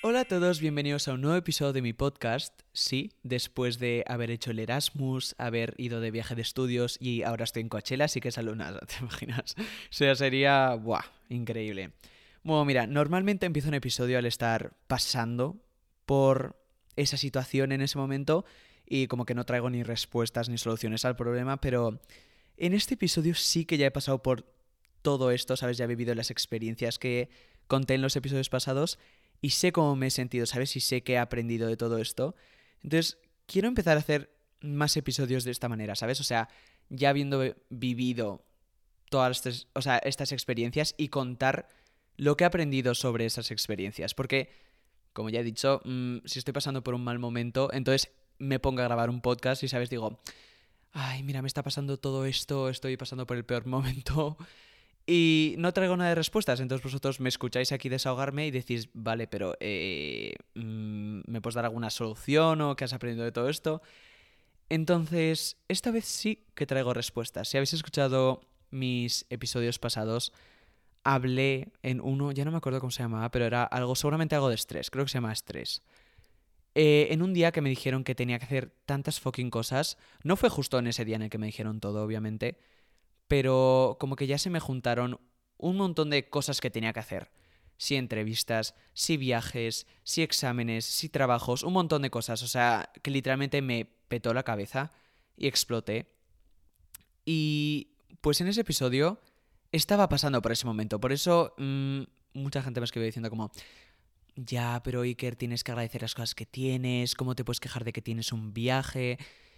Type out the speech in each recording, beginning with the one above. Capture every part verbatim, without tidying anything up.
Hola a todos, bienvenidos a un nuevo episodio de mi podcast. Sí, después de haber hecho el Erasmus, haber ido de viaje de estudios y ahora estoy en Coachella, así que es alumna, ¿te imaginas? O sea, sería, ¡buah!, increíble. Bueno, mira, normalmente empiezo un episodio al estar pasando por esa situación en ese momento y como que no traigo ni respuestas ni soluciones al problema, pero en este episodio sí que ya he pasado por todo esto, ¿sabes? Ya he vivido las experiencias que conté en los episodios pasados y sé cómo me he sentido, ¿sabes? Y sé que he aprendido de todo esto. Entonces, quiero empezar a hacer más episodios de esta manera, ¿sabes? O sea, ya habiendo vivido todas estas, o sea, estas experiencias y contar lo que he aprendido sobre esas experiencias. Porque, como ya he dicho, mmm, si estoy pasando por un mal momento, entonces me pongo a grabar un podcast y, ¿sabes? Digo, ay, mira, me está pasando todo esto, estoy pasando por el peor momento y no traigo nada de respuestas. Entonces vosotros me escucháis aquí desahogarme y decís, vale, pero eh, mm, ¿me puedes dar alguna solución o qué has aprendido de todo esto? Entonces, esta vez sí que traigo respuestas. Si habéis escuchado mis episodios pasados, hablé en uno, ya no me acuerdo cómo se llamaba, pero era algo, seguramente algo de estrés, creo que se llama estrés. Eh, en un día que me dijeron que tenía que hacer tantas fucking cosas, no fue justo en ese día en el que me dijeron todo, obviamente, pero como que ya se me juntaron un montón de cosas que tenía que hacer. Sí entrevistas, sí viajes, sí exámenes, sí trabajos, un montón de cosas. O sea, que literalmente me petó la cabeza y exploté. Y pues en ese episodio estaba pasando por ese momento. Por eso mmm, mucha gente me escribió diciendo como, ya, pero Iker, tienes que agradecer las cosas que tienes, ¿cómo te puedes quejar de que tienes un viaje?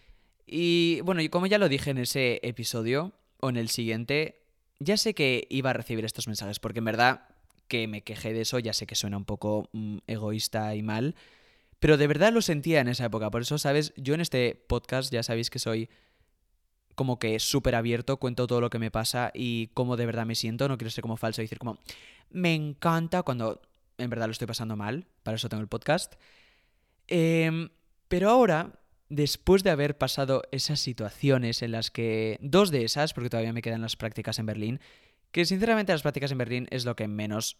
Y bueno, y como ya lo dije en ese episodio, o en el siguiente, ya sé que iba a recibir estos mensajes, porque en verdad que me quejé de eso, ya sé que suena un poco mm, egoísta y mal, pero de verdad lo sentía en esa época. Por eso, ¿sabes? Yo en este podcast ya sabéis que soy como que súper abierto, cuento todo lo que me pasa y cómo de verdad me siento, no quiero ser como falso y decir como, me encanta cuando en verdad lo estoy pasando mal, para eso tengo el podcast. Eh, pero ahora, después de haber pasado esas situaciones en las que... Dos de esas, porque todavía me quedan las prácticas en Berlín, que sinceramente las prácticas en Berlín es lo que menos...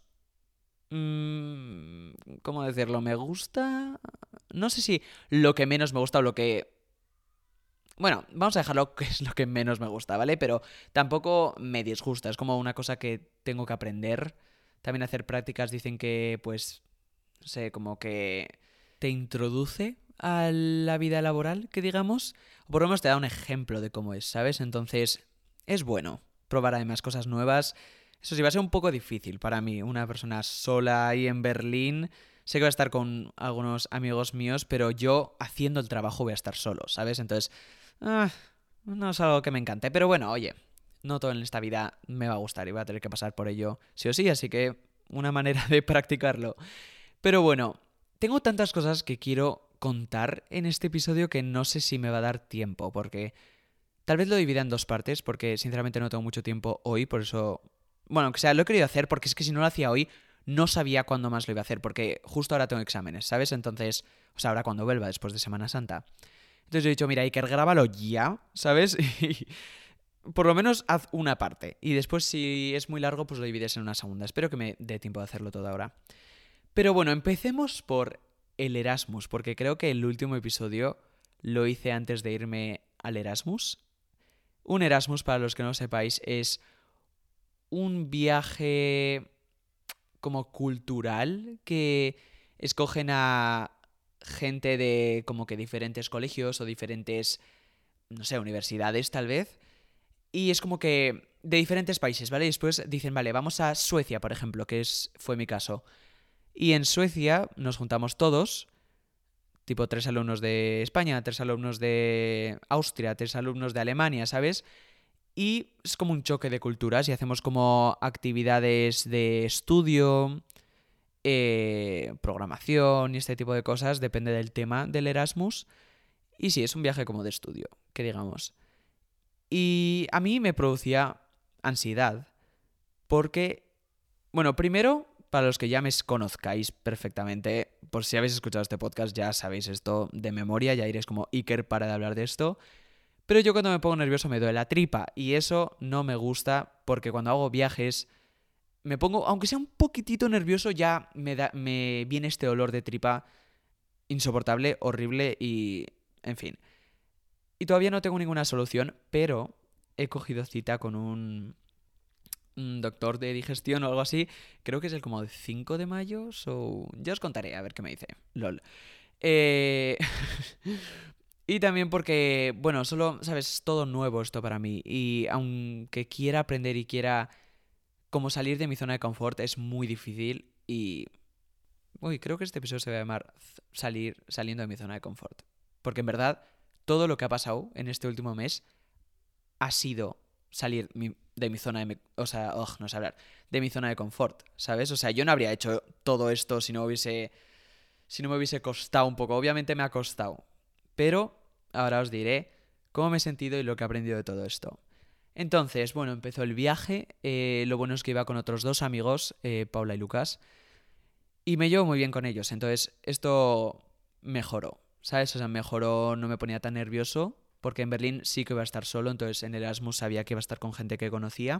Mmm, ¿cómo decirlo? ¿Me gusta? No sé si lo que menos me gusta o lo que... Bueno, vamos a dejarlo que es lo que menos me gusta, ¿vale? Pero tampoco me disgusta, es como una cosa que tengo que aprender. También hacer prácticas dicen que, pues, no sé, como que te introduce a la vida laboral, que digamos. O por lo menos te da un ejemplo de cómo es, ¿sabes? Entonces, es bueno probar además cosas nuevas. Eso sí, va a ser un poco difícil para mí, una persona sola ahí en Berlín. Sé que voy a estar con algunos amigos míos, pero yo haciendo el trabajo voy a estar solo, ¿sabes? Entonces, ah, no es algo que me encante. Pero bueno, oye, no todo en esta vida me va a gustar y voy a tener que pasar por ello sí o sí, así que una manera de practicarlo. Pero bueno, tengo tantas cosas que quiero contar en este episodio que no sé si me va a dar tiempo, porque tal vez lo divida en dos partes, porque sinceramente no tengo mucho tiempo hoy, por eso... Bueno, que sea, lo he querido hacer, porque es que si no lo hacía hoy, no sabía cuándo más lo iba a hacer, porque justo ahora tengo exámenes, ¿sabes? Entonces, o sea, ahora cuando vuelva, después de Semana Santa. Entonces he dicho, mira, Iker, grábalo ya, ¿sabes? Y por lo menos haz una parte. Y después, si es muy largo, pues lo divides en una segunda. Espero que me dé tiempo de hacerlo todo ahora. Pero bueno, empecemos por el Erasmus, porque creo que el último episodio lo hice antes de irme al Erasmus. Un Erasmus, para los que no sepáis, es un viaje como cultural que escogen a gente de como que diferentes colegios o diferentes, no sé, universidades tal vez. Y es como que de diferentes países, ¿vale? Y después dicen, vale, vamos a Suecia, por ejemplo, que es, fue mi caso. Y en Suecia nos juntamos todos, tipo tres alumnos de España, tres alumnos de Austria, tres alumnos de Alemania, ¿sabes? Y es como un choque de culturas y hacemos como actividades de estudio, eh, programación y este tipo de cosas, depende del tema del Erasmus. Y sí, es un viaje como de estudio, que digamos. Y a mí me producía ansiedad, porque, bueno, primero, para los que ya me conozcáis perfectamente, por si habéis escuchado este podcast ya sabéis esto de memoria, ya iréis como Iker para de hablar de esto. Pero yo cuando me pongo nervioso me duele la tripa y eso no me gusta porque cuando hago viajes me pongo, aunque sea un poquitito nervioso, ya me, da, me viene este olor de tripa insoportable, horrible y... en fin. Y todavía no tengo ninguna solución, pero he cogido cita con un, un doctor de digestión o algo así. Creo que es el como el cinco de mayo, so... ya os contaré a ver qué me dice. Lol. Eh... Y también porque, bueno, solo, ¿sabes? Es todo nuevo esto para mí. Y aunque quiera aprender y quiera como salir de mi zona de confort, es muy difícil. Y... uy, creo que este episodio se va a llamar salir, saliendo de mi zona de confort. Porque en verdad, todo lo que ha pasado en este último mes ha sido salir mi, de mi zona de... Me, o sea, ugh, no sé hablar. De mi zona de confort, ¿sabes? O sea, yo no habría hecho todo esto si no hubiese... si no me hubiese costado un poco. Obviamente me ha costado. Pero ahora os diré cómo me he sentido y lo que he aprendido de todo esto. Entonces, bueno, empezó el viaje. Eh, lo bueno es que iba con otros dos amigos, eh, Paula y Lucas. Y me llevo muy bien con ellos. Entonces, esto mejoró. ¿Sabes? O sea, mejoró, no me ponía tan nervioso. Porque en Berlín sí que iba a estar solo. Entonces, en Erasmus sabía que iba a estar con gente que conocía.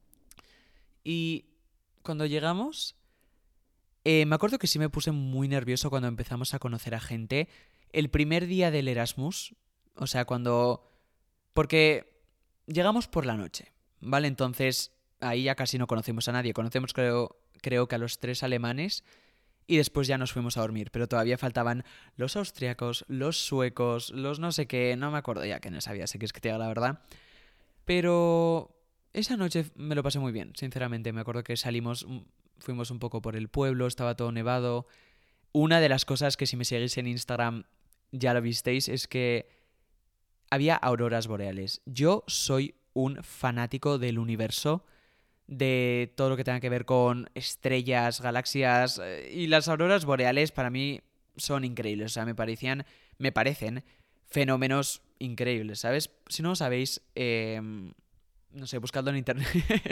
Y cuando llegamos... Eh, me acuerdo que sí me puse muy nervioso cuando empezamos a conocer a gente. El primer día del Erasmus, o sea, cuando... porque llegamos por la noche, ¿vale? Entonces ahí ya casi no conocimos a nadie. Conocemos creo, creo que a los tres alemanes y después ya nos fuimos a dormir. Pero todavía faltaban los austriacos, los suecos, los no sé qué... no me acuerdo ya quiénes había, sé que es que te diga la verdad. Pero esa noche me lo pasé muy bien, sinceramente. Me acuerdo que salimos... fuimos un poco por el pueblo, estaba todo nevado. Una de las cosas que si me seguís en Instagram ya lo visteis es que había auroras boreales. Yo soy un fanático del universo, de todo lo que tenga que ver con estrellas, galaxias, y las auroras boreales para mí son increíbles. O sea, me parecían, me parecen fenómenos increíbles, ¿sabes? Si no lo sabéis, eh, no sé, buscadlo en internet.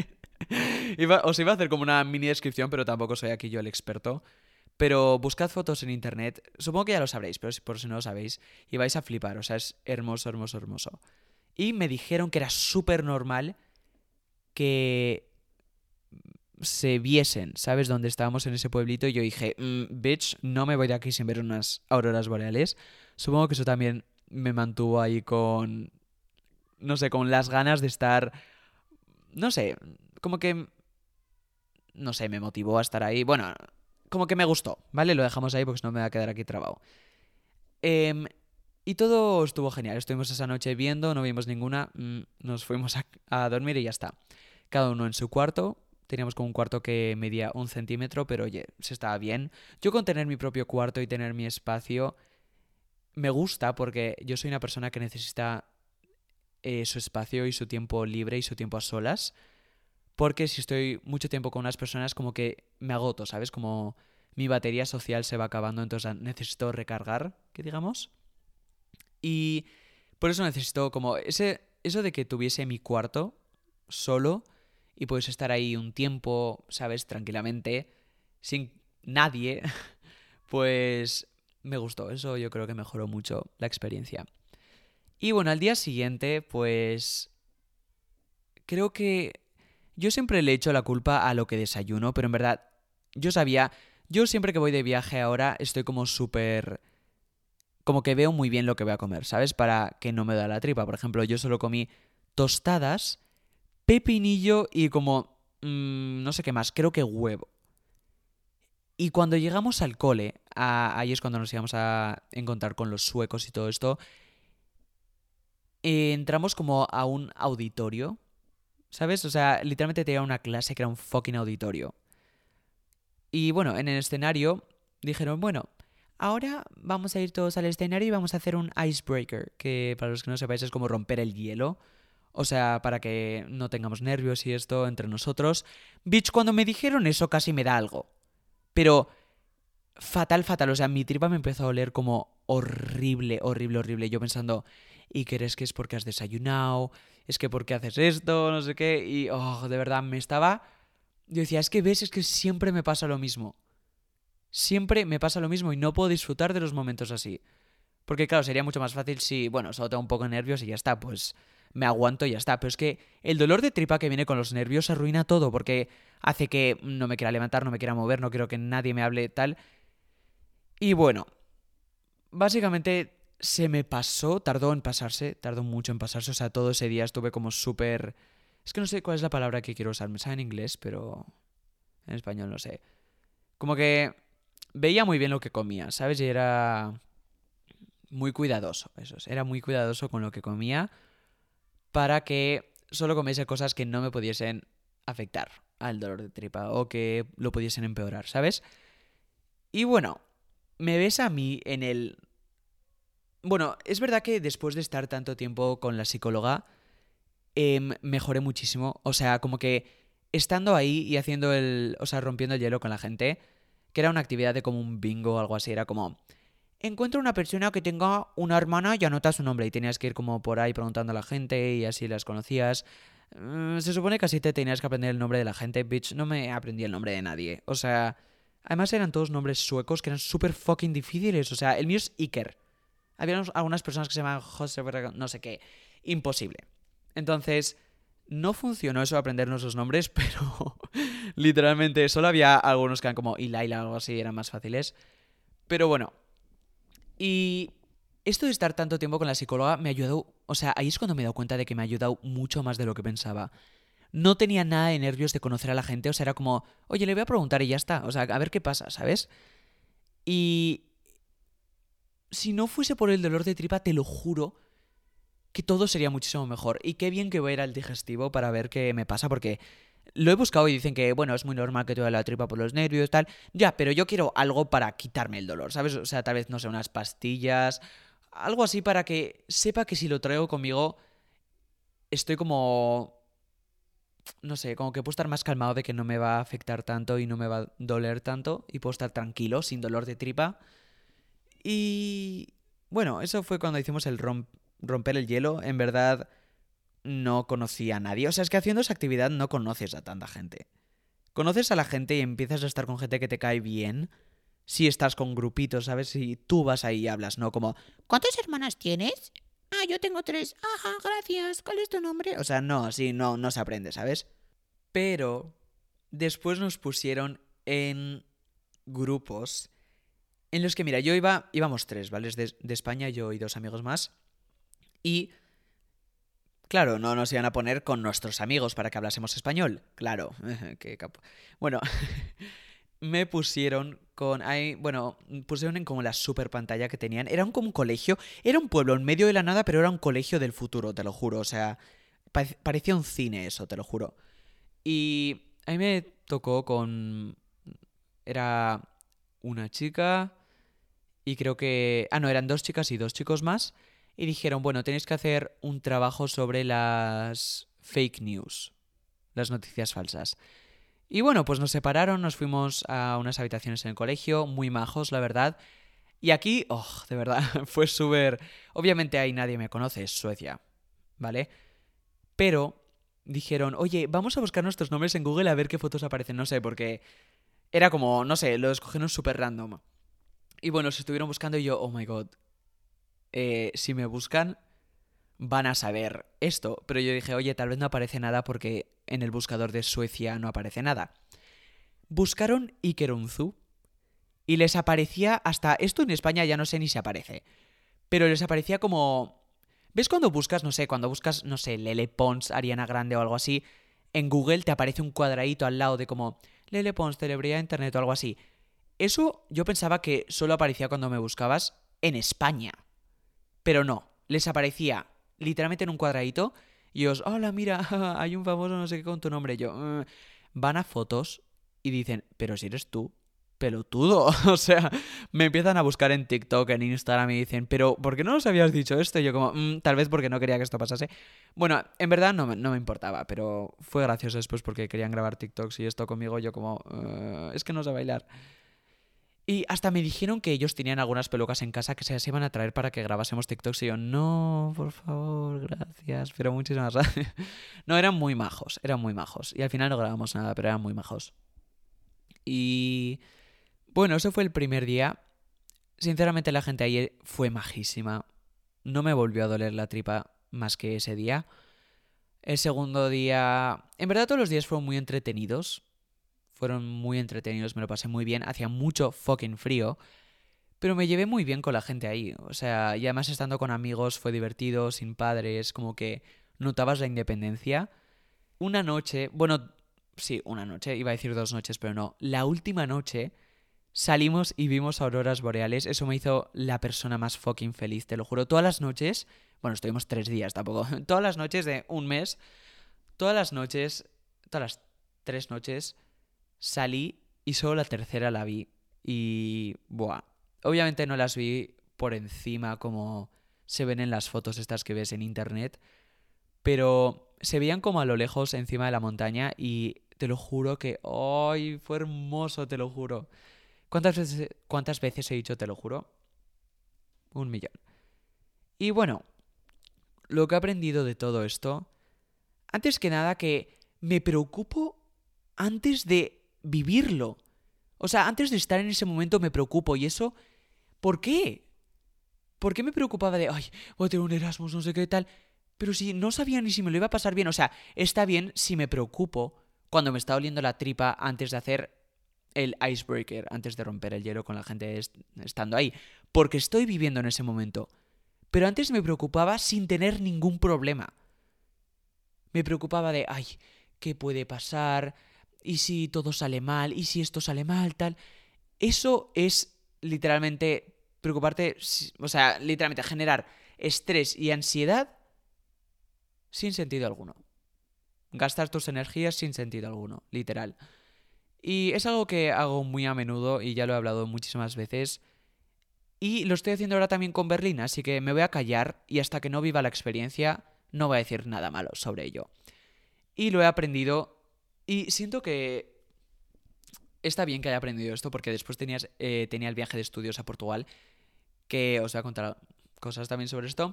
Iba, os iba a hacer como una mini descripción, pero tampoco soy aquí yo el experto. Pero buscad fotos en internet, supongo que ya lo sabréis, pero por si no lo sabéis, y vais a flipar, o sea, es hermoso, hermoso, hermoso. Y me dijeron que era súper normal que se viesen, ¿sabes? Donde estábamos en ese pueblito, y yo dije, mm, bitch, no me voy de aquí sin ver unas auroras boreales. Supongo que eso también me mantuvo ahí con, no sé, con las ganas de estar, no sé, como que, no sé, me motivó a estar ahí. Bueno, como que me gustó, ¿vale? Lo dejamos ahí porque si no me va a quedar aquí trabado. Eh, y todo estuvo genial. Estuvimos esa noche viendo, no vimos ninguna. Mmm, nos fuimos a, a dormir y ya está. Cada uno en su cuarto. Teníamos como un cuarto que medía un centímetro, pero oye, se estaba bien. Yo con tener mi propio cuarto y tener mi espacio me gusta porque yo soy una persona que necesita eh, su espacio y su tiempo libre y su tiempo a solas. Porque si estoy mucho tiempo con unas personas como que me agoto, ¿sabes? Como mi batería social se va acabando, entonces necesito recargar, que digamos. Y por eso necesito como ese eso de que tuviese mi cuarto solo y puedes estar ahí un tiempo, ¿sabes? Tranquilamente, sin nadie, pues me gustó. Eso yo creo que mejoró mucho la experiencia. Y bueno, al día siguiente, pues creo que yo siempre le echo la culpa a lo que desayuno, pero en verdad yo sabía, yo siempre que voy de viaje ahora estoy como súper... como que veo muy bien lo que voy a comer, ¿sabes? Para que no me da la tripa. Por ejemplo, yo solo comí tostadas, pepinillo y como... Mmm, no sé qué más, creo que huevo. Y cuando llegamos al cole, a, ahí es cuando nos íbamos a encontrar con los suecos y todo esto, eh, entramos como a un auditorio, ¿sabes? O sea, literalmente tenía una clase que era un fucking auditorio. Y bueno, en el escenario dijeron, bueno, ahora vamos a ir todos al escenario y vamos a hacer un icebreaker, que para los que no sepáis es como romper el hielo. O sea, para que no tengamos nervios y esto entre nosotros. Bitch, cuando me dijeron eso casi me da algo. Pero fatal, fatal. O sea, mi tripa me empezó a oler como horrible, horrible, horrible. Yo pensando, ¿y crees que es porque has desayunado? ¿Es que porque haces esto? No sé qué. Y, oh, de verdad, me estaba... Yo decía, es que ves, es que siempre me pasa lo mismo. Siempre me pasa lo mismo y no puedo disfrutar de los momentos así. Porque claro, sería mucho más fácil si, bueno, solo tengo un poco de nervios y ya está, pues me aguanto y ya está. Pero es que el dolor de tripa que viene con los nervios arruina todo porque hace que no me quiera levantar, no me quiera mover, no quiero que nadie me hable tal. Y bueno, básicamente se me pasó, tardó en pasarse, tardó mucho en pasarse. O sea, todo ese día estuve como súper... Es que no sé cuál es la palabra que quiero usar. Me sale en inglés, pero en español no sé. Como que veía muy bien lo que comía, ¿sabes? Y era muy cuidadoso, eso es. Era muy cuidadoso con lo que comía para que solo comiese cosas que no me pudiesen afectar al dolor de tripa o que lo pudiesen empeorar, ¿sabes? Y bueno, me ves a mí en el... Bueno, es verdad que después de estar tanto tiempo con la psicóloga, eh, mejoré muchísimo. O sea, como que estando ahí y haciendo el... O sea, rompiendo el hielo con la gente, que era una actividad de como un bingo o algo así, era como... Encuentra una persona que tenga una hermana y anota su nombre. Y tenías que ir como por ahí preguntando a la gente y así las conocías. Mm, se supone que así te tenías que aprender el nombre de la gente. Bitch, no me aprendí el nombre de nadie. O sea, además eran todos nombres suecos que eran súper fucking difíciles. O sea, el mío es Iker. Había algunas personas que se llamaban José, no sé qué. Imposible. Entonces, no funcionó eso de aprendernos los nombres, pero literalmente solo había algunos que eran como Ilaila o algo así, eran más fáciles. Pero bueno. Y esto de estar tanto tiempo con la psicóloga me ayudó, o sea, ahí es cuando me he dado cuenta de que me ha ayudado mucho más de lo que pensaba. No tenía nada de nervios de conocer a la gente, o sea, era como, oye, le voy a preguntar y ya está, o sea, a ver qué pasa, ¿sabes? Y si no fuese por el dolor de tripa, te lo juro que todo sería muchísimo mejor. Y qué bien que voy a ir al digestivo para ver qué me pasa, porque lo he buscado y dicen que, bueno, es muy normal que te duele la tripa por los nervios y tal. Ya, pero yo quiero algo para quitarme el dolor, ¿sabes? O sea, tal vez, no sé, unas pastillas, algo así para que sepa que si lo traigo conmigo, estoy como... No sé, como que puedo estar más calmado de que no me va a afectar tanto y no me va a doler tanto y puedo estar tranquilo, sin dolor de tripa. Y... Bueno, eso fue cuando hicimos el rom- romper el hielo. En verdad, no conocía a nadie. O sea, es que haciendo esa actividad no conoces a tanta gente. Conoces a la gente y empiezas a estar con gente que te cae bien. Si estás con grupitos, ¿sabes? Si tú vas ahí y hablas, ¿no? Como, ¿cuántas hermanas tienes? Ah, yo tengo tres. Ajá, gracias. ¿Cuál es tu nombre? O sea, no, así no, no se aprende, ¿sabes? Pero después nos pusieron en grupos en los que, mira, yo iba, íbamos tres, ¿vale? De, de España, yo y dos amigos más. Y claro, no nos iban a poner con nuestros amigos para que hablásemos español. Claro, qué capo. Bueno, me pusieron con... Ahí, bueno, pusieron en como la super pantalla que tenían. Era un, como un colegio. Era un pueblo en medio de la nada, pero era un colegio del futuro, te lo juro. O sea, pare- parecía un cine eso, te lo juro. Y a mí me tocó con... Era una chica y creo que... Ah, no, eran dos chicas y dos chicos más. Y dijeron, bueno, tenéis que hacer un trabajo sobre las fake news, las noticias falsas. Y bueno, pues nos separaron, nos fuimos a unas habitaciones en el colegio, muy majos, la verdad. Y aquí, oh, de verdad, fue súper... Obviamente ahí nadie me conoce, es Suecia, ¿vale? Pero dijeron, oye, vamos a buscar nuestros nombres en Google a ver qué fotos aparecen, no sé, porque era como, no sé, lo escogieron súper random. Y bueno, se estuvieron buscando y yo, oh my god, eh, si me buscan van a saber esto. Pero yo dije, oye, tal vez no aparece nada porque en el buscador de Suecia no aparece nada. Buscaron Ikerunzu y les aparecía hasta... Esto en España ya no sé ni si aparece. Pero les aparecía como... ¿Ves cuando buscas, no sé, cuando buscas, no sé, Lele Pons, Ariana Grande o algo así? En Google te aparece un cuadradito al lado de como Lele Pons, celebridad de internet o algo así. Eso yo pensaba que solo aparecía cuando me buscabas en España. Pero no, les aparecía literalmente en un cuadradito y os, hola, mira, hay un famoso no sé qué con tu nombre. Yo, "Mm". Van a fotos y dicen, pero si eres tú, pelotudo. O sea, me empiezan a buscar en TikTok, en Instagram y dicen, pero ¿por qué no nos habías dicho esto? Y yo como, "Mm, tal vez porque no quería que esto pasase". Bueno, en verdad no, me- no me importaba, pero fue gracioso después porque querían grabar TikToks y esto conmigo, yo como, "Eh, es que no sé bailar". Y hasta me dijeron que ellos tenían algunas pelucas en casa que se las iban a traer para que grabásemos TikToks. Y yo, no, por favor, gracias. Pero muchísimas gracias. No, eran muy majos, eran muy majos. Y al final no grabamos nada, pero eran muy majos. Y bueno, eso fue el primer día. Sinceramente la gente ahí fue majísima. No me volvió a doler la tripa más que ese día. El segundo día... En verdad todos los días fueron muy entretenidos. Fueron muy entretenidos, me lo pasé muy bien. Hacía mucho fucking frío. Pero me llevé muy bien con la gente ahí. O sea, y además estando con amigos fue divertido, sin padres, como que notabas la independencia. Una noche, bueno, sí, una noche, iba a decir dos noches, pero no. La última noche salimos y vimos auroras boreales. Eso me hizo la persona más fucking feliz, te lo juro. Todas las noches, bueno, estuvimos tres días tampoco. Todas las noches de un mes, todas las noches, todas las tres noches, salí y solo la tercera la vi. Y, buah, obviamente no las vi por encima como se ven en las fotos estas que ves en internet, pero se veían como a lo lejos encima de la montaña y te lo juro que, ¡ay! Fue hermoso, te lo juro. ¿Cuántas veces, cuántas veces he dicho te lo juro? Un millón. Y bueno, lo que he aprendido de todo esto, antes que nada que me preocupo antes de vivirlo. O sea, antes de estar en ese momento me preocupo. ¿Y eso por qué? ¿Por qué me preocupaba de, ay, voy a tener un Erasmus, no sé qué tal? Pero si no sabía ni si me lo iba a pasar bien. O sea, está bien si me preocupo cuando me está oliendo la tripa antes de hacer el icebreaker, antes de romper el hielo con la gente est- estando ahí. Porque estoy viviendo en ese momento. Pero antes me preocupaba sin tener ningún problema. Me preocupaba de, ay, ¿qué puede pasar? ¿Y si todo sale mal? ¿Y si esto sale mal? Tal. Eso es literalmente preocuparte, o sea, literalmente generar estrés y ansiedad sin sentido alguno. Gastar tus energías sin sentido alguno, literal. Y es algo que hago muy a menudo y ya lo he hablado muchísimas veces. Y lo estoy haciendo ahora también con Berlín, así que me voy a callar y hasta que no viva la experiencia no voy a decir nada malo sobre ello. Y lo he aprendido y siento que está bien que haya aprendido esto porque después tenías, eh, tenía el viaje de estudios a Portugal, que os voy a contar cosas también sobre esto.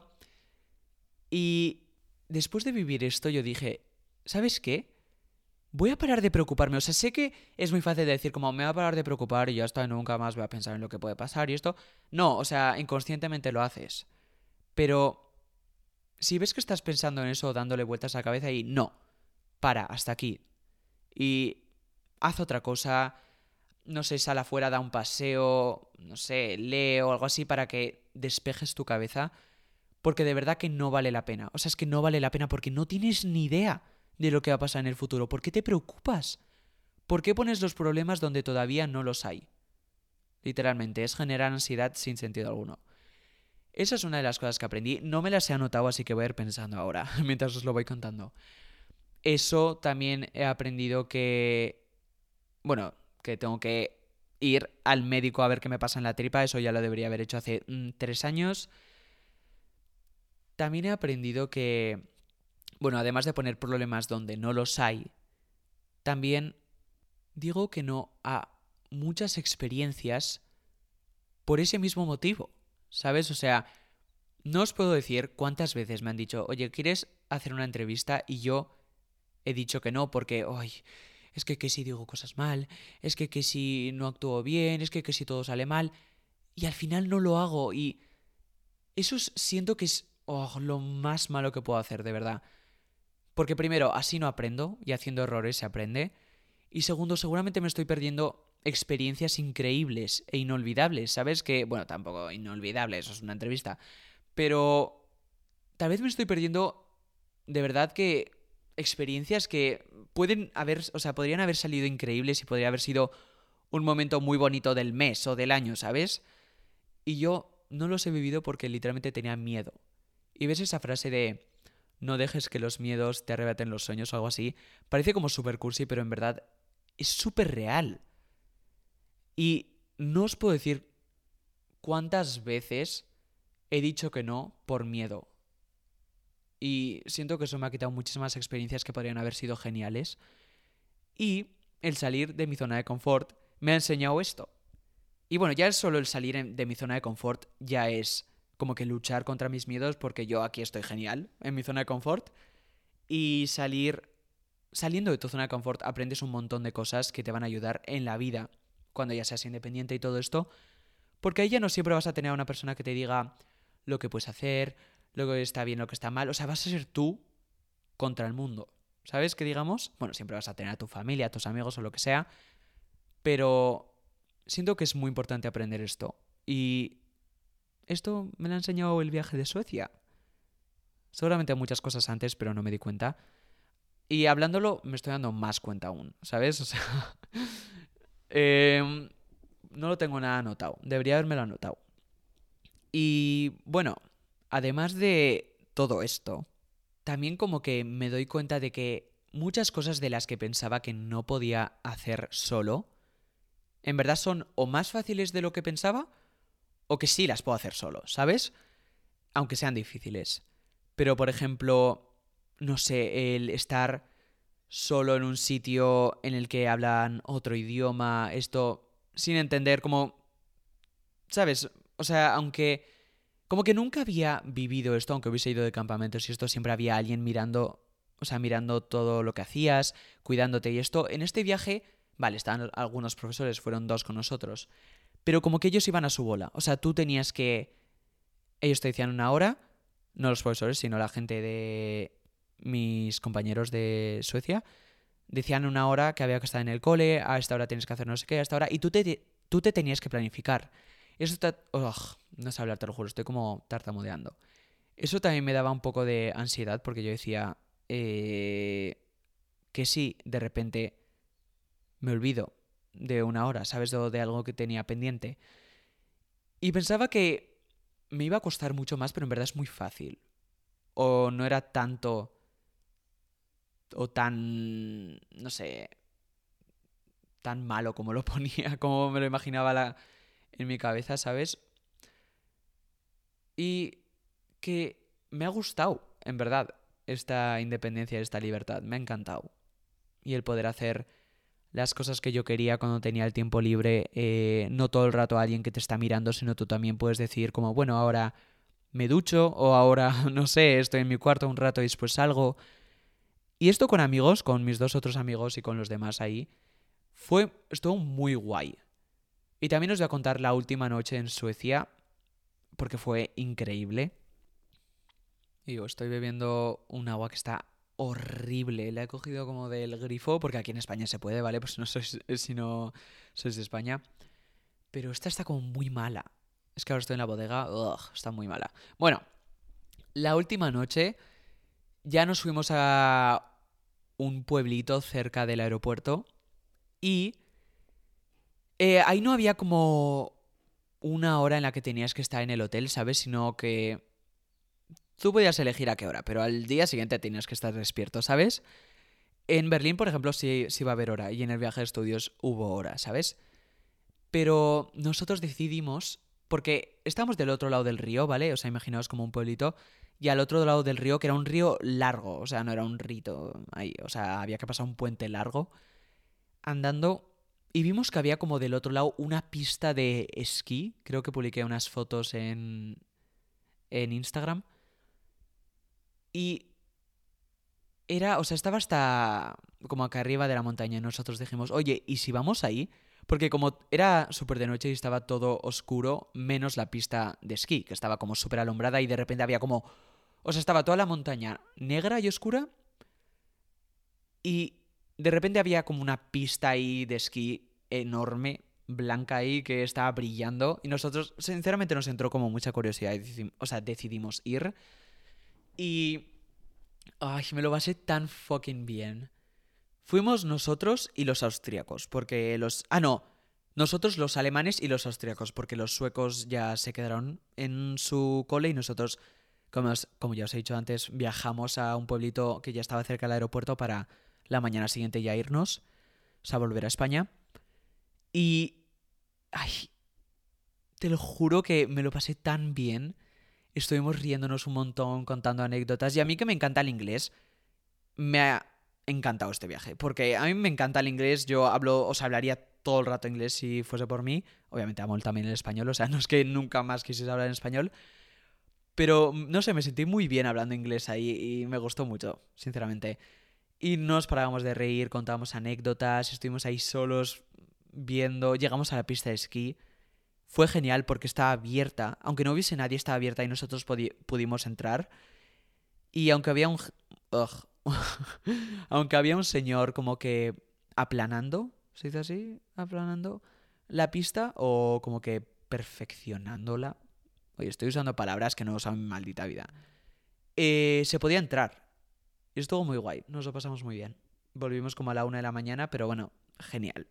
Y después de vivir esto yo dije, ¿sabes qué? Voy a parar de preocuparme. O sea, sé que es muy fácil de decir como me voy a parar de preocupar y ya está, nunca más voy a pensar en lo que puede pasar y esto. No, o sea, inconscientemente lo haces. Pero si ves que estás pensando en eso, dándole vueltas a la cabeza y no, para, hasta aquí. Y haz otra cosa, no sé, sal afuera, da un paseo, no sé, lee o algo así para que despejes tu cabeza. Porque de verdad que no vale la pena. O sea, es que no vale la pena porque no tienes ni idea de lo que va a pasar en el futuro. ¿Por qué te preocupas? ¿Por qué pones los problemas donde todavía no los hay? Literalmente, es generar ansiedad sin sentido alguno. Esa es una de las cosas que aprendí. No me las he anotado, así que voy a ir pensando ahora, mientras os lo voy contando. Eso también he aprendido que... Bueno, que tengo que ir al médico a ver qué me pasa en la tripa. Eso ya lo debería haber hecho hace mmm, tres años. También he aprendido que... Bueno, además de poner problemas donde no los hay, también digo que no a muchas experiencias por ese mismo motivo, ¿sabes? O sea, no os puedo decir cuántas veces me han dicho, oye, ¿quieres hacer una entrevista? Y yo he dicho que no porque, ay, es que que si digo cosas mal, es que que si no actúo bien, es que que si todo sale mal, y al final no lo hago y eso es, siento que es oh, lo más malo que puedo hacer, de verdad. Porque primero, así no aprendo y haciendo errores se aprende. Y segundo, seguramente me estoy perdiendo experiencias increíbles e inolvidables, ¿sabes? Que, bueno, tampoco inolvidables, eso es una entrevista. Pero tal vez me estoy perdiendo de verdad que experiencias que pueden haber, o sea, podrían haber salido increíbles y podría haber sido un momento muy bonito del mes o del año, ¿sabes? Y yo no los he vivido porque literalmente tenía miedo. Y ves esa frase de no dejes que los miedos te arrebaten los sueños o algo así. Parece como super cursi, pero en verdad es súper real. Y no os puedo decir cuántas veces he dicho que no por miedo. Y siento que eso me ha quitado muchísimas experiencias que podrían haber sido geniales. Y el salir de mi zona de confort me ha enseñado esto. Y bueno, ya es solo el salir de mi zona de confort ya es como que luchar contra mis miedos porque yo aquí estoy genial en mi zona de confort. Y salir, saliendo de tu zona de confort aprendes un montón de cosas que te van a ayudar en la vida cuando ya seas independiente y todo esto. Porque ahí ya no siempre vas a tener a una persona que te diga lo que puedes hacer, lo que está bien, lo que está mal. O sea, vas a ser tú contra el mundo. ¿Sabes? Que digamos, bueno, siempre vas a tener a tu familia, a tus amigos o lo que sea, pero siento que es muy importante aprender esto. Y esto me lo ha enseñado el viaje de Suecia. Seguramente muchas cosas antes, pero no me di cuenta. Y hablándolo, me estoy dando más cuenta aún, ¿sabes? O sea, eh, no lo tengo nada anotado. Debería haberme lo anotado. Y bueno, además de todo esto, también como que me doy cuenta de que muchas cosas de las que pensaba que no podía hacer solo, en verdad son o más fáciles de lo que pensaba, o que sí las puedo hacer solo, ¿sabes? Aunque sean difíciles. Pero, por ejemplo, no sé, el estar solo en un sitio en el que hablan otro idioma, esto sin entender como, ¿sabes? O sea, aunque como que nunca había vivido esto, aunque hubiese ido de campamentos y esto, siempre había alguien mirando, o sea, mirando todo lo que hacías, cuidándote y esto. En este viaje, vale, estaban algunos profesores, fueron dos con nosotros, pero como que ellos iban a su bola. O sea, tú tenías que... Ellos te decían una hora, no los profesores, sino la gente de mis compañeros de Suecia, decían una hora que había que estar en el cole, a esta hora tienes que hacer no sé qué, a esta hora, y tú te, tú te tenías que planificar. Eso está... Ugh, no sé hablar, te lo juro, estoy como tartamudeando. Eso también me daba un poco de ansiedad porque yo decía eh, que si de repente me olvido de una hora, ¿sabes? O de algo que tenía pendiente. Y pensaba que me iba a costar mucho más, pero en verdad es muy fácil. O no era tanto o tan, no sé, tan malo como lo ponía, como me lo imaginaba la, en mi cabeza, ¿sabes? Y que me ha gustado, en verdad, esta independencia, esta libertad. Me ha encantado. Y el poder hacer las cosas que yo quería cuando tenía el tiempo libre, eh, no todo el rato a alguien que te está mirando, sino tú también puedes decir como, bueno, ahora me ducho o ahora, no sé, estoy en mi cuarto un rato y después salgo. Y esto con amigos, con mis dos otros amigos y con los demás ahí, fue, estuvo muy guay. Y también os voy a contar la última noche en Suecia, porque fue increíble. Digo, estoy bebiendo un agua que está horrible. La he cogido como del grifo, porque aquí en España se puede, ¿vale? Pues no sois, si no sois de España. Pero esta está como muy mala. Es que ahora estoy en la bodega. Ugh, está muy mala. Bueno, la última noche ya nos fuimos a un pueblito cerca del aeropuerto. Y eh, ahí no había como una hora en la que tenías que estar en el hotel, ¿sabes? Sino que tú podías elegir a qué hora, pero al día siguiente tenías que estar despierto, ¿sabes? En Berlín, por ejemplo, sí, sí va a haber hora, y en el viaje de estudios hubo hora, ¿sabes? Pero nosotros decidimos, porque estábamos del otro lado del río, ¿vale? O sea, imaginaos como un pueblito, y al otro lado del río, que era un río largo, o sea, no era un rito ahí, o sea, había que pasar un puente largo, andando, y vimos que había como del otro lado una pista de esquí, creo que publiqué unas fotos en, en Instagram, y era, o sea, estaba hasta como acá arriba de la montaña y nosotros dijimos, oye, ¿y si vamos ahí? Porque como era súper de noche y estaba todo oscuro, menos la pista de esquí, que estaba como súper alumbrada y de repente había como... O sea, estaba toda la montaña negra y oscura y de repente había como una pista ahí de esquí enorme, blanca ahí, que estaba brillando y nosotros, sinceramente, nos entró como mucha curiosidad y decidimos, o sea, decidimos ir y... Ay, me lo pasé tan fucking bien. Fuimos nosotros y los austríacos, porque los... Ah, no. Nosotros los alemanes y los austríacos, porque los suecos ya se quedaron en su cole y nosotros, como, os- como ya os he dicho antes, viajamos a un pueblito que ya estaba cerca del aeropuerto para la mañana siguiente ya irnos, o sea, volver a España. Y... Ay, te lo juro que me lo pasé tan bien. Estuvimos riéndonos un montón, contando anécdotas. Y a mí que me encanta el inglés, me ha encantado este viaje, porque a mí me encanta el inglés, yo hablo, o sea, hablaría todo el rato inglés si fuese por mí, obviamente amo también el español, o sea, no es que nunca más quisiese hablar en español, pero no sé, me sentí muy bien hablando inglés ahí y me gustó mucho, sinceramente. Y no nos parábamos de reír, contábamos anécdotas, estuvimos ahí solos viendo, llegamos a la pista de esquí, fue genial porque estaba abierta. Aunque no hubiese nadie, estaba abierta y nosotros pudi- pudimos entrar. Y aunque había un... ugh, aunque había un señor como que aplanando, ¿se dice así? Aplanando la pista o como que perfeccionándola. Oye, estoy usando palabras que no usan en mi maldita vida. Eh, se podía entrar. Y estuvo muy guay. Nos lo pasamos muy bien. Volvimos como a la una de la mañana, pero bueno, genial.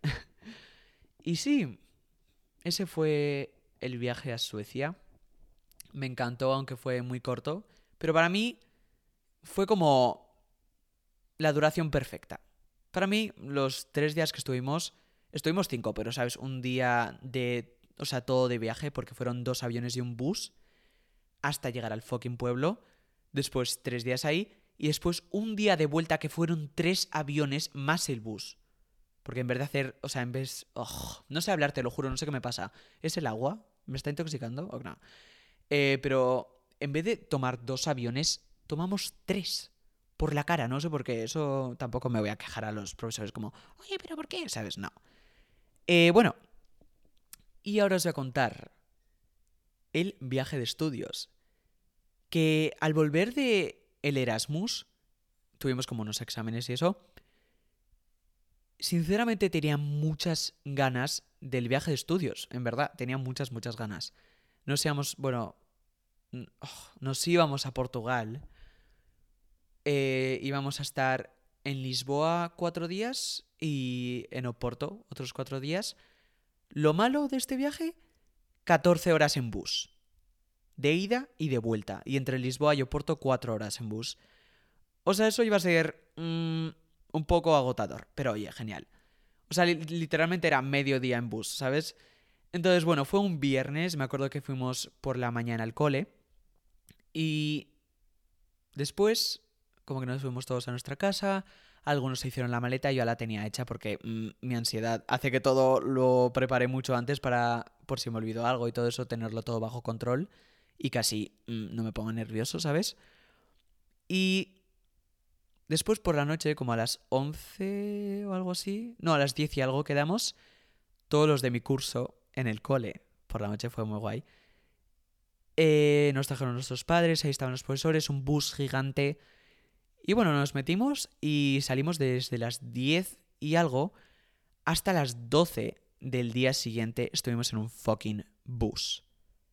Y sí, ese fue el viaje a Suecia. Me encantó, aunque fue muy corto. Pero para mí fue como la duración perfecta. Para mí, los tres días que estuvimos, estuvimos cinco, pero sabes, un día de, o sea, todo de viaje, porque fueron dos aviones y un bus, hasta llegar al fucking pueblo, después tres días ahí, y después un día de vuelta que fueron tres aviones más el bus. Porque en vez de hacer, o sea, en vez... Oh, no sé hablar, te lo juro, no sé qué me pasa. ¿Es el agua? ¿Me está intoxicando o no? Eh, pero en vez de tomar dos aviones, tomamos tres. Por la cara, no sé por qué. Eso tampoco me voy a quejar a los profesores como, oye, pero ¿por qué? ¿Sabes? No. Eh, bueno, y ahora os voy a contar el viaje de estudios. Que al volver de el Erasmus, tuvimos como unos exámenes y eso. Sinceramente tenía muchas ganas del viaje de estudios, en verdad, tenía muchas, muchas ganas. Nos íbamos, bueno, oh, nos íbamos a Portugal, eh, íbamos a estar en Lisboa cuatro días y en Oporto otros cuatro días. Lo malo de este viaje, catorce horas en bus, de ida y de vuelta, y entre Lisboa y Oporto cuatro horas en bus. O sea, eso iba a ser mmm, un poco agotador, pero oye, genial. O sea, li- literalmente era medio día en bus, ¿sabes? Entonces, bueno, fue un viernes, me acuerdo que fuimos por la mañana al cole. Y después, como que nos fuimos todos a nuestra casa, algunos se hicieron la maleta y yo la tenía hecha porque mmm, mi ansiedad hace que todo lo prepare mucho antes para, por si me olvido algo y todo eso, tenerlo todo bajo control y casi mmm, no me pongo nervioso, ¿sabes? Y después por la noche, como a las once o algo así, no, a las diez y algo quedamos, todos los de mi curso en el cole. Por la noche fue muy guay. Eh, nos trajeron nuestros padres, ahí estaban los profesores, un bus gigante. Y bueno, nos metimos y salimos desde las diez y algo hasta las doce del día siguiente. Estuvimos en un fucking bus.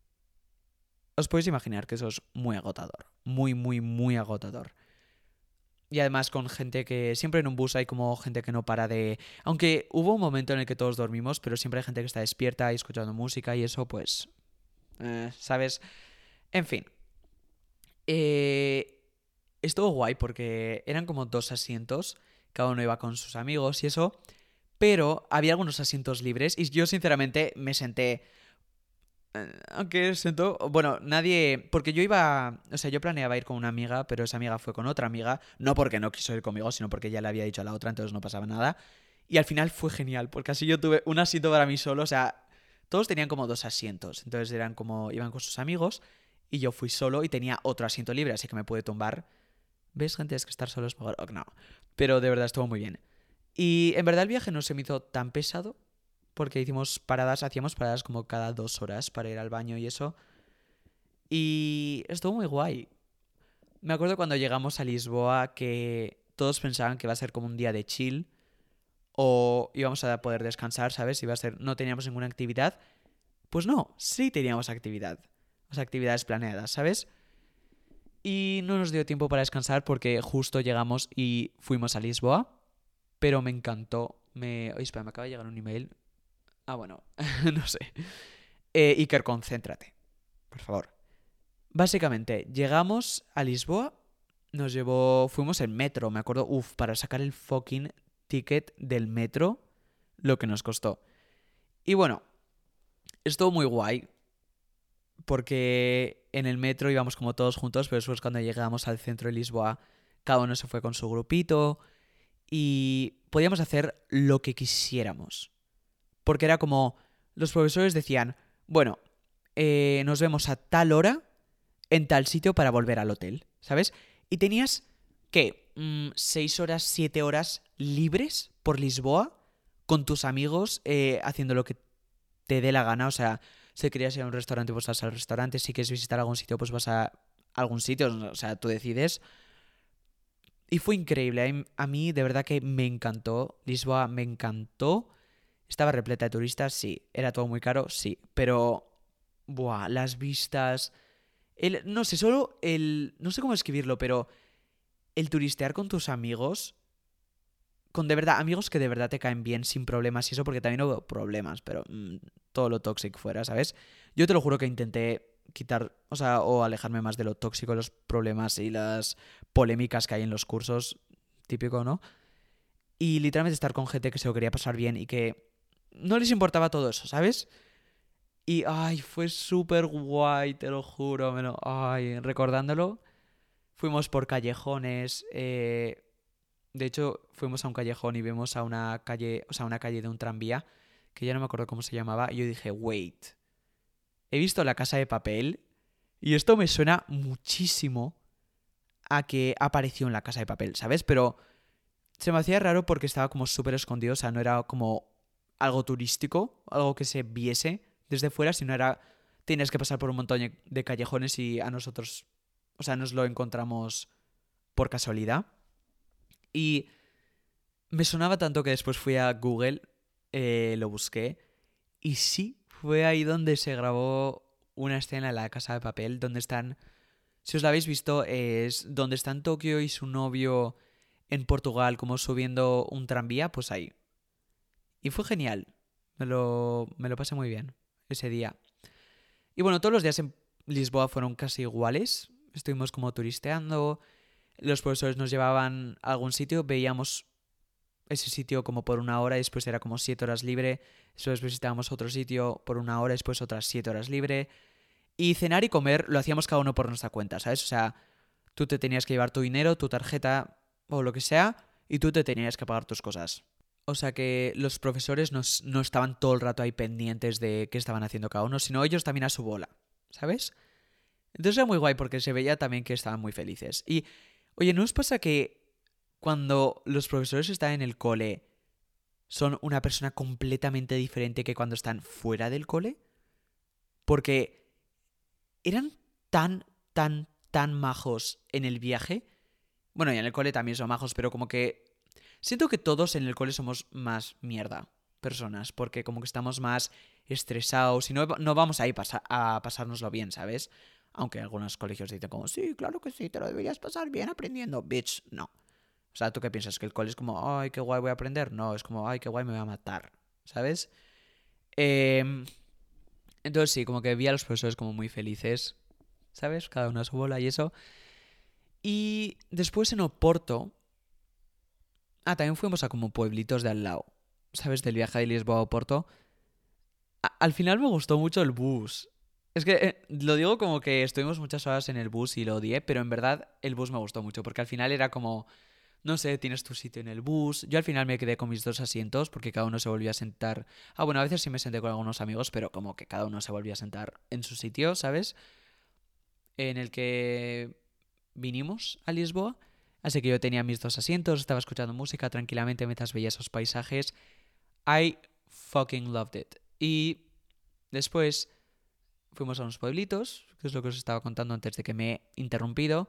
Os podéis imaginar que eso es muy agotador. Muy, muy, muy agotador. Y además con gente que... Siempre en un bus hay como gente que no para de... Aunque hubo un momento en el que todos dormimos, pero siempre hay gente que está despierta y escuchando música y eso, pues... Eh, ¿Sabes? En fin. Eh, estuvo guay porque eran como dos asientos. Cada uno iba con sus amigos y eso. Pero había algunos asientos libres y yo sinceramente me senté... eh, Aunque siento, bueno, nadie, porque yo iba, o sea, yo planeaba ir con una amiga, pero esa amiga fue con otra amiga, no porque no quiso ir conmigo, sino porque ya le había dicho a la otra, entonces no pasaba nada. Y al final fue genial, porque así yo tuve un asiento para mí solo, o sea, todos tenían como dos asientos, entonces eran como, iban con sus amigos, y yo fui solo y tenía otro asiento libre, así que me pude tumbar. ¿Ves, gente? Es que estar solo es mejor. Oh, no, pero de verdad estuvo muy bien. Y en verdad el viaje no se me hizo tan pesado, porque hicimos paradas, hacíamos paradas como cada dos horas para ir al baño y eso. Y estuvo muy guay. Me acuerdo cuando llegamos a Lisboa que todos pensaban que iba a ser como un día de chill o íbamos a poder descansar, ¿sabes? Iba a ser, no teníamos ninguna actividad. Pues no, sí teníamos actividad. O sea, actividades planeadas, ¿sabes? Y no nos dio tiempo para descansar porque justo llegamos y fuimos a Lisboa. Pero me encantó. Me... Oye, espera, me acaba de llegar un email. Ah, bueno, no sé. Eh, Iker, concéntrate, por favor. Básicamente, llegamos a Lisboa, nos llevó, fuimos en metro, me acuerdo, uff, para sacar el fucking ticket del metro, lo que nos costó. Y bueno, estuvo muy guay, porque en el metro íbamos como todos juntos, pero después cuando llegamos al centro de Lisboa, cada uno se fue con su grupito y podíamos hacer lo que quisiéramos. Porque era como, los profesores decían, bueno, eh, nos vemos a tal hora en tal sitio para volver al hotel, ¿sabes? Y tenías, ¿qué? Mm, ¿Seis horas, siete horas libres por Lisboa? Con tus amigos, eh, haciendo lo que te dé la gana. O sea, Si querías ir a un restaurante, pues vas al restaurante. Si quieres visitar algún sitio, pues vas a algún sitio. O sea, tú decides. Y fue increíble. A mí, de verdad que me encantó. Lisboa me encantó. Estaba repleta de turistas, sí. Era todo muy caro, sí. Pero, buah, las vistas. El, no sé, solo el. No sé cómo escribirlo, pero el turistear con tus amigos. Con de verdad, amigos que de verdad te caen bien sin problemas y eso, porque también hubo problemas, pero mmm, todo lo tóxico fuera, ¿sabes? Yo te lo juro que intenté quitar, o sea, o alejarme más de lo tóxico, los problemas y las polémicas que hay en los cursos, típico, ¿no? Y literalmente estar con gente que se lo quería pasar bien y que no les importaba todo eso, ¿sabes? Y, ay, fue súper guay, te lo juro, me lo- ay, recordándolo, fuimos por callejones, eh, de hecho, fuimos a un callejón y vimos a una calle, o sea, una calle de un tranvía, que ya no me acuerdo cómo se llamaba, y yo dije, wait, he visto La Casa de Papel y esto me suena muchísimo a que apareció en La Casa de Papel, ¿sabes? Pero se me hacía raro porque estaba como súper escondido, o sea, no era como algo turístico, algo que se viese desde fuera, sino era, tienes que pasar por un montón de callejones y a nosotros, o sea, nos lo encontramos por casualidad. Y me sonaba tanto que después fui a Google, eh, lo busqué, y sí, fue ahí donde se grabó una escena en La Casa de Papel, donde están, si os la habéis visto, es donde están Tokio y su novio en Portugal, como subiendo un tranvía, pues ahí. Y fue genial, me lo, me lo pasé muy bien ese día. Y bueno, todos los días en Lisboa fueron casi iguales, estuvimos como turisteando, los profesores nos llevaban a algún sitio, veíamos ese sitio como por una hora y después era como siete horas libre. Después visitábamos otro sitio por una hora, después otras siete horas libre. Y cenar y comer lo hacíamos cada uno por nuestra cuenta, ¿sabes? O sea, tú te tenías que llevar tu dinero, tu tarjeta o lo que sea, y tú te tenías que pagar tus cosas. O sea que los profesores no, no estaban todo el rato ahí pendientes de qué estaban haciendo cada uno, sino ellos también a su bola, ¿sabes? Entonces era muy guay porque se veía también que estaban muy felices. Y, oye, ¿no os pasa que cuando los profesores están en el cole son una persona completamente diferente que cuando están fuera del cole? Porque eran tan, tan, tan majos en el viaje. Bueno, y en el cole también son majos, pero como que siento que todos en el cole somos más mierda personas, porque como que estamos más estresados y no, no vamos ahí pasa, a pasárnoslo bien, ¿sabes? Aunque algunos colegios dicen como, sí, claro que sí, te lo deberías pasar bien aprendiendo. Bitch, no. O sea, ¿tú qué piensas? ¿Que el cole es como, ay, qué guay voy a aprender? No, es como, ay, qué guay me voy a matar, ¿sabes? Eh, entonces sí, como que vi a los profesores como muy felices, ¿sabes? Cada uno a su bola y eso. Y después en Oporto, ah, también fuimos a como pueblitos de al lado, ¿sabes? Del viaje de Lisboa a Oporto. A- al final me gustó mucho el bus. Es que eh, lo digo como que estuvimos muchas horas en el bus y lo odié, pero en verdad el bus me gustó mucho, porque al final era como, no sé, tienes tu sitio en el bus. Yo al final me quedé con mis dos asientos porque cada uno se volvió a sentar. Ah, bueno, a veces sí me senté con algunos amigos, pero como que cada uno se volvió a sentar en su sitio, ¿sabes? En el que vinimos a Lisboa. Así que yo tenía mis dos asientos, estaba escuchando música tranquilamente mientras veía esos paisajes. I fucking loved it. Y después fuimos a unos pueblitos, que es lo que os estaba contando antes de que me he interrumpido.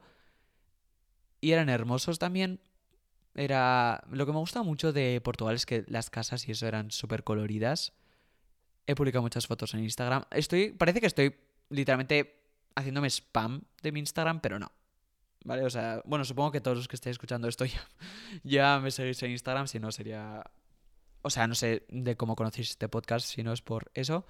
Y eran hermosos también. Era. Lo que me gusta mucho de Portugal es que las casas y eso eran súper coloridas. He publicado muchas fotos en Instagram. Estoy. Parece que estoy literalmente haciéndome spam de mi Instagram, pero no. ¿Vale? O sea, bueno, supongo que todos los que estéis escuchando esto ya, ya me seguís en Instagram, si no sería. O sea, no sé de cómo conocéis este podcast, si no es por eso.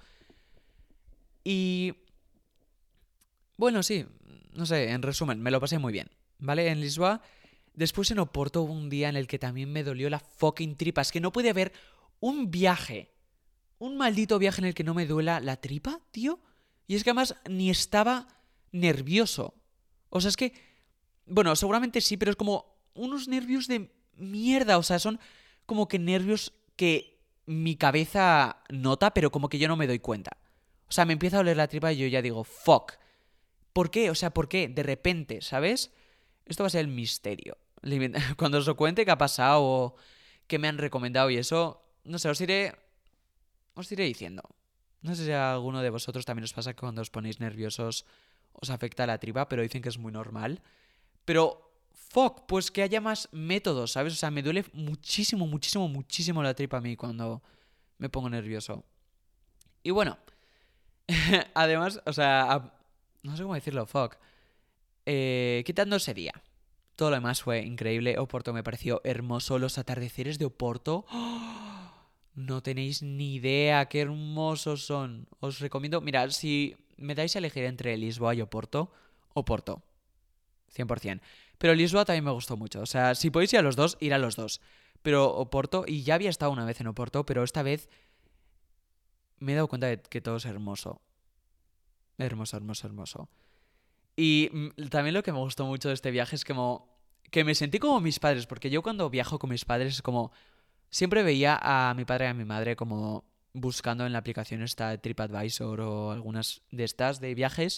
Y. Bueno, sí, no sé, en resumen, me lo pasé muy bien. ¿Vale? En Lisboa. Después en Oporto hubo un día en el que también me dolió la fucking tripa. Es que no puede haber un viaje, un maldito viaje en el que no me duela la tripa, tío. Y es que además ni estaba nervioso. O sea, es que, bueno, seguramente sí, pero es como unos nervios de mierda. O sea, son como que nervios que mi cabeza nota, pero como que yo no me doy cuenta. O sea, me empieza a doler la tripa y yo ya digo, fuck. ¿Por qué? O sea, ¿por qué? De repente, ¿sabes? Esto va a ser el misterio. Cuando os lo cuente qué ha pasado o qué me han recomendado y eso, no sé, os iré, os iré diciendo. No sé si a alguno de vosotros también os pasa que cuando os ponéis nerviosos os afecta la tripa, pero dicen que es muy normal. Pero, fuck, pues que haya más métodos, ¿sabes? O sea, me duele muchísimo, muchísimo, muchísimo la tripa a mí cuando me pongo nervioso. Y bueno, además, o sea, a- no sé cómo decirlo, fuck. Eh, quitando ese día. Todo lo demás fue increíble. Oporto me pareció hermoso. Los atardeceres de Oporto. ¡Oh! No tenéis ni idea qué hermosos son. Os recomiendo. Mirad, si me dais a elegir entre Lisboa y Oporto, Oporto. cien por ciento. Pero Lisboa también me gustó mucho. O sea, si podéis ir a los dos, ir a los dos. Pero Oporto, y ya había estado una vez en Oporto, pero esta vez me he dado cuenta de que todo es hermoso. Hermoso, hermoso, hermoso. Y mm, también lo que me gustó mucho de este viaje es como que me sentí como mis padres, porque yo cuando viajo con mis padres es como siempre veía a mi padre y a mi madre como buscando en la aplicación esta TripAdvisor o algunas de estas de viajes,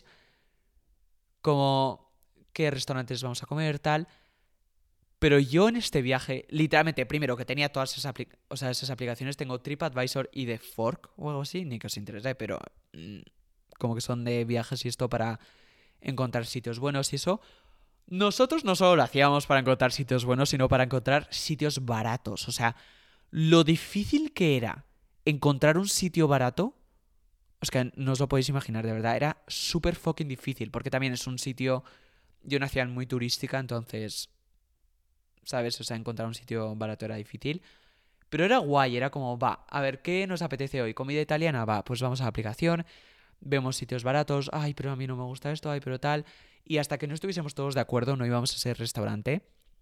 como qué restaurantes vamos a comer, tal. Pero yo en este viaje, literalmente, primero que tenía todas esas, apli- o sea, esas aplicaciones, tengo TripAdvisor y The Fork o algo así, ni que os interese, pero mm, como que son de viajes y esto para encontrar sitios buenos y eso. Nosotros no solo lo hacíamos para encontrar sitios buenos, sino para encontrar sitios baratos. O sea, lo difícil que era encontrar un sitio barato, es que no os lo podéis imaginar, de verdad. Era súper fucking difícil, porque también es un sitio de una ciudad muy turística, entonces, ¿sabes? O sea, encontrar un sitio barato era difícil. Pero era guay, era como, va, a ver, ¿qué nos apetece hoy? ¿Comida italiana? Va, pues vamos a la aplicación, vemos sitios baratos, ay, pero a mí no me gusta esto, ay, pero tal. Y hasta que no estuviésemos todos de acuerdo, no íbamos a ese restaurante.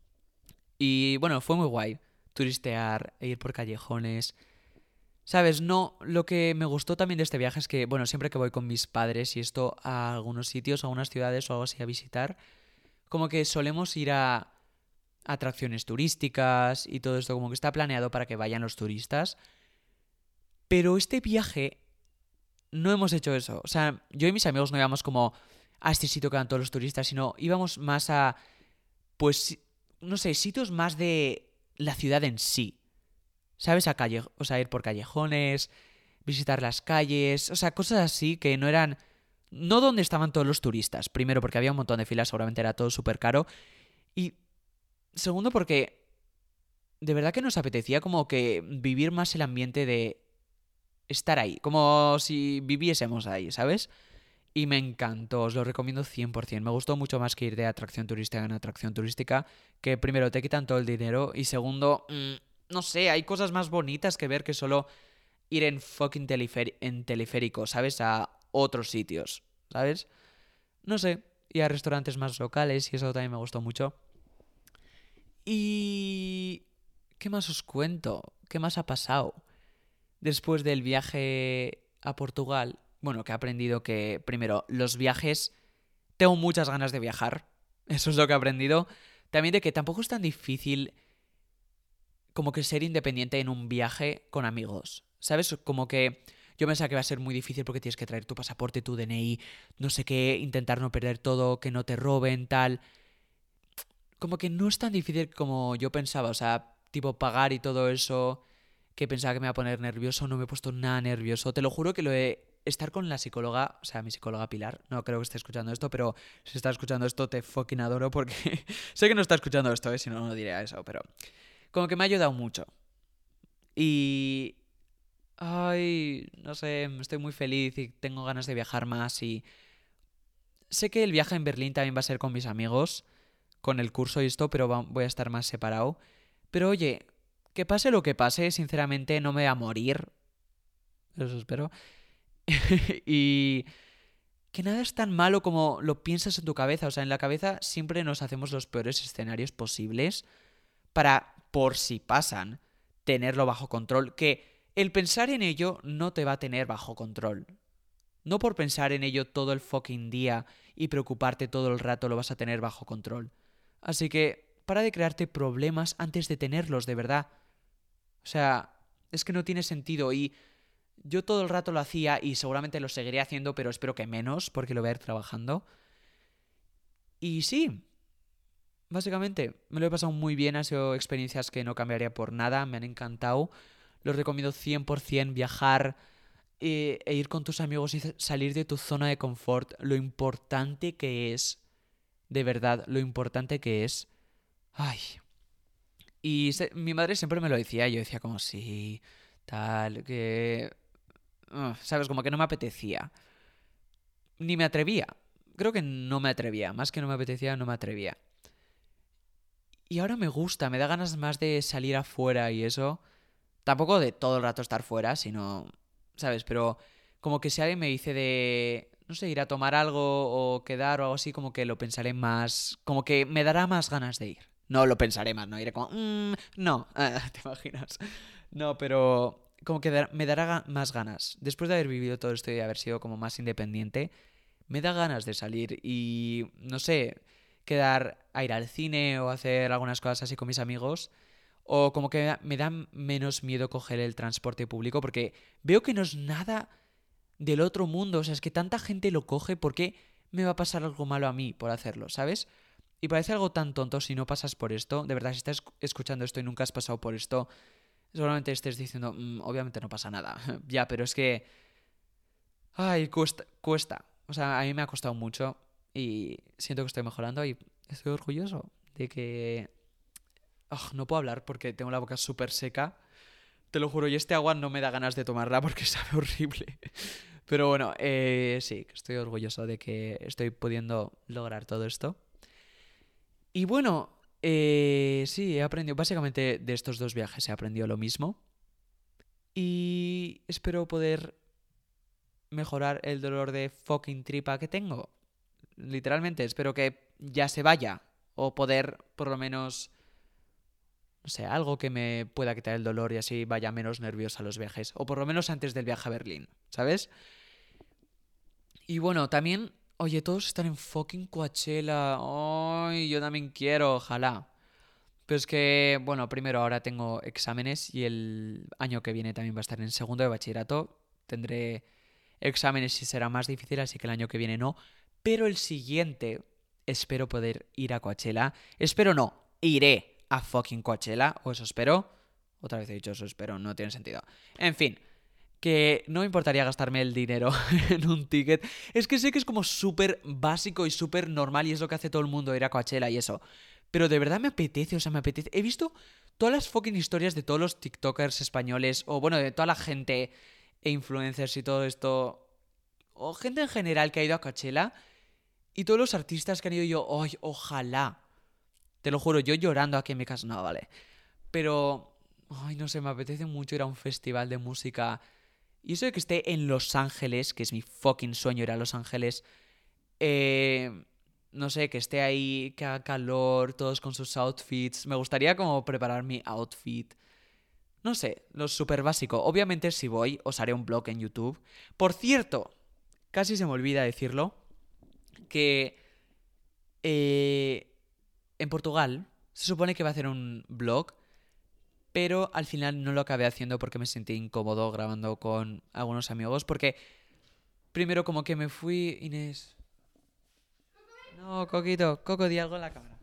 Y bueno, fue muy guay. Turistear, e ir por callejones. ¿Sabes? No, lo que me gustó también de este viaje es que, bueno, siempre que voy con mis padres y esto a algunos sitios, a algunas ciudades o algo así a visitar, como que solemos ir a atracciones turísticas y todo esto, como que está planeado para que vayan los turistas. Pero este viaje no hemos hecho eso. O sea, yo y mis amigos no íbamos como a este sitio que van todos los turistas, sino íbamos más a, pues, no sé, sitios más de la ciudad en sí. ¿Sabes? A calle, o sea, ir por callejones, visitar las calles, o sea, cosas así que no eran... No donde estaban todos los turistas. Primero, porque había un montón de filas, seguramente era todo súper caro. Y segundo, porque de verdad que nos apetecía como que vivir más el ambiente de estar ahí, como si viviésemos ahí, ¿sabes? Y me encantó, os lo recomiendo cien por ciento. Me gustó mucho más que ir de atracción turística en atracción turística, que primero te quitan todo el dinero y segundo, mmm, no sé, hay cosas más bonitas que ver que solo ir en fucking telefer en teleférico, ¿sabes? A otros sitios, ¿sabes? No sé, y a restaurantes más locales y eso también me gustó mucho. Y... ¿Qué más os cuento? ¿Qué más ha pasado? Después del viaje a Portugal, bueno, que he aprendido que, primero, los viajes, tengo muchas ganas de viajar, eso es lo que he aprendido. También de que tampoco es tan difícil como que ser independiente en un viaje con amigos, ¿sabes? Como que yo pensaba que va a ser muy difícil porque tienes que traer tu pasaporte, tu D N I, no sé qué, intentar no perder todo, que no te roben, tal. Como que no es tan difícil como yo pensaba, o sea, tipo pagar y todo eso, que pensaba que me iba a poner nervioso, no me he puesto nada nervioso. Te lo juro que lo de estar con la psicóloga, o sea, mi psicóloga Pilar, no creo que esté escuchando esto, pero si está escuchando esto te fucking adoro porque sé que no está escuchando esto, ¿eh? Si no, no diría eso, pero como que me ha ayudado mucho. Y... Ay, no sé, estoy muy feliz y tengo ganas de viajar más y sé que el viaje en Berlín también va a ser con mis amigos, con el curso y esto, pero va- voy a estar más separado. Pero oye, que pase lo que pase, sinceramente no me voy a morir, eso espero. Y que nada es tan malo como lo piensas en tu cabeza. O sea, en la cabeza siempre nos hacemos los peores escenarios posibles para, por si pasan, tenerlo bajo control. Que el pensar en ello no te va a tener bajo control. No por pensar en ello todo el fucking día y preocuparte todo el rato lo vas a tener bajo control. Así que para de crearte problemas antes de tenerlos, de verdad. O sea, es que no tiene sentido y yo todo el rato lo hacía y seguramente lo seguiré haciendo, pero espero que menos, porque lo voy a ir trabajando. Y sí, básicamente, me lo he pasado muy bien, han sido experiencias que no cambiaría por nada, me han encantado. Los recomiendo cien por ciento viajar e, e ir con tus amigos y salir de tu zona de confort, lo importante que es, de verdad, lo importante que es. Ay. Y se, mi madre siempre me lo decía, yo decía como sí, tal, que... Uh, ¿sabes? Como que no me apetecía. Ni me atrevía. Creo que no me atrevía. Más que no me apetecía, no me atrevía. Y ahora me gusta, me da ganas más de salir afuera y eso. Tampoco de todo el rato estar fuera, sino... ¿Sabes? Pero como que si alguien me dice de... No sé, ir a tomar algo o quedar o algo así, como que lo pensaré más... Como que me dará más ganas de ir. No lo pensaré más, no iré como... Mmm, no, ¿te imaginas? No, pero como que dar- me dará ga- más ganas. Después de haber vivido todo esto y de haber sido como más independiente, me da ganas de salir y, no sé, quedar a ir al cine o hacer algunas cosas así con mis amigos. O como que me da menos miedo coger el transporte público porque veo que no es nada del otro mundo. O sea, es que tanta gente lo coge, ¿por qué me va a pasar algo malo a mí por hacerlo? ¿Sabes? Y parece algo tan tonto si no pasas por esto. De verdad, si estás escuchando esto y nunca has pasado por esto, seguramente estés diciendo, "Mm, obviamente no pasa nada". Ya, pero es que... Ay, cuesta, cuesta. O sea, a mí me ha costado mucho y siento que estoy mejorando y estoy orgulloso de que... Ugh, no puedo hablar porque tengo la boca súper seca. Te lo juro, y este agua no me da ganas de tomarla porque sabe horrible. Pero bueno, eh, sí, estoy orgulloso de que estoy pudiendo lograr todo esto. Y bueno, eh, sí, he aprendido, básicamente de estos dos viajes he aprendido lo mismo. Y espero poder mejorar el dolor de fucking tripa que tengo. Literalmente, espero que ya se vaya. O poder, por lo menos, no sé, algo que me pueda quitar el dolor y así vaya menos nerviosa a los viajes. O por lo menos antes del viaje a Berlín, ¿sabes? Y bueno, también, oye, todos están en fucking Coachella. Ay, yo también quiero, ojalá. Pero es que, bueno, primero ahora tengo exámenes y el año que viene también va a estar en segundo de bachillerato. Tendré exámenes y será más difícil, así que el año que viene no. Pero el siguiente espero poder ir a Coachella. Espero no, iré a fucking Coachella, o eso espero. Otra vez he dicho eso espero, no tiene sentido. En fin, que no me importaría gastarme el dinero en un ticket. Es que sé que es como súper básico y súper normal y es lo que hace todo el mundo, ir a Coachella y eso. Pero de verdad me apetece, o sea, me apetece. He visto todas las fucking historias de todos los TikTokers españoles, o bueno, de toda la gente e influencers y todo esto, o gente en general que ha ido a Coachella, y todos los artistas que han ido, yo, ¡ay, ojalá! Te lo juro, yo llorando aquí en mi casa, no, vale. Pero, ay, no sé, me apetece mucho ir a un festival de música. Y eso de que esté en Los Ángeles, que es mi fucking sueño ir a Los Ángeles, eh, no sé, que esté ahí, que haga calor, todos con sus outfits. Me gustaría como preparar mi outfit. No sé, lo súper básico. Obviamente si voy, os haré un blog en YouTube. Por cierto, casi se me olvida decirlo, que eh, en Portugal se supone que va a hacer un blog, pero al final no lo acabé haciendo porque me sentí incómodo grabando con algunos amigos, porque primero como que me fui, Inés... No, Coquito, Coco, di algo en la cámara.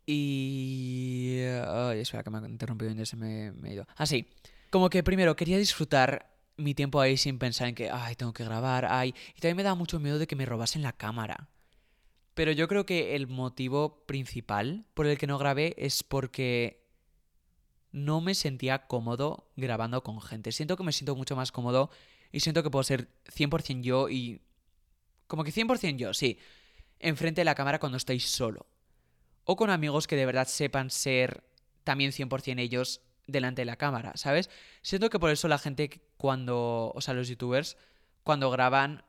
Y... Ay, espera, que me ha interrumpido Inés, se me, me he ido. Ah, sí. Como que primero quería disfrutar mi tiempo ahí sin pensar en que, ay, tengo que grabar, ay... Y también me daba mucho miedo de que me robasen la cámara. Pero yo creo que el motivo principal por el que no grabé es porque no me sentía cómodo grabando con gente. Siento que me siento mucho más cómodo y siento que puedo ser cien por ciento yo y... Como que cien por ciento yo, sí. Enfrente de la cámara cuando estoy solo. O con amigos que de verdad sepan ser también cien por ciento ellos delante de la cámara, ¿sabes? Siento que por eso la gente cuando... O sea, los youtubers, cuando graban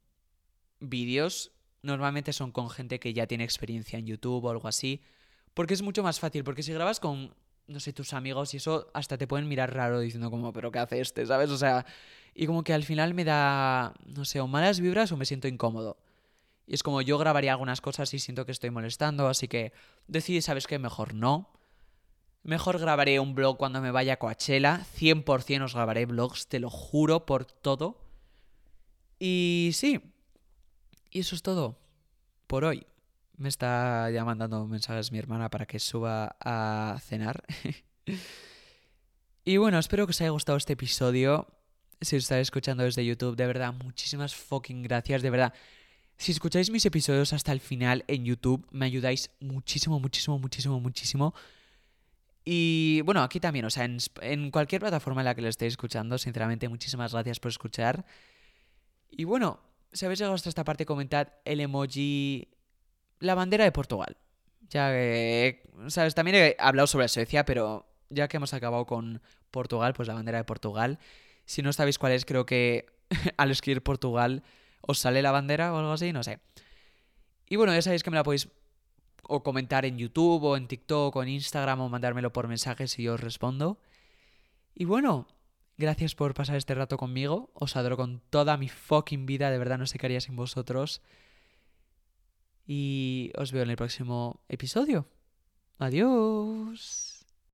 vídeos, normalmente son con gente que ya tiene experiencia en YouTube o algo así. Porque es mucho más fácil, porque si grabas con, no sé, tus amigos y eso, hasta te pueden mirar raro diciendo como, pero ¿qué hace este? ¿Sabes? O sea, y como que al final me da, no sé, o malas vibras o me siento incómodo. Y es como yo grabaría algunas cosas y siento que estoy molestando, así que decidí, ¿sabes qué? Mejor no. Mejor grabaré un vlog cuando me vaya a Coachella. cien por ciento os grabaré vlogs, te lo juro por todo. Y sí, y eso es todo por hoy. Me está ya mandando mensajes mi hermana para que suba a cenar. Y bueno, espero que os haya gustado este episodio. si os estáis escuchando desde YouTube, de verdad, muchísimas fucking gracias, de verdad. Si escucháis mis episodios hasta el final en YouTube, me ayudáis muchísimo, muchísimo, muchísimo, muchísimo. Y bueno, aquí también, o sea, en, en cualquier plataforma en la que lo estéis escuchando, sinceramente, muchísimas gracias por escuchar. Y bueno, si habéis llegado hasta esta parte, comentad el emoji, la bandera de Portugal. Ya que, ¿sabes? También he hablado sobre Suecia, pero ya que hemos acabado con Portugal, pues la bandera de Portugal. Si no sabéis cuál es, creo que al escribir Portugal os sale la bandera o algo así, no sé. Y bueno, ya sabéis que me la podéis o comentar en YouTube o en TikTok o en Instagram o mandármelo por mensajes y yo os respondo. Y bueno, gracias por pasar este rato conmigo. Os adoro con toda mi fucking vida, de verdad no sé qué haría sin vosotros. Y os veo en el próximo episodio. Adiós.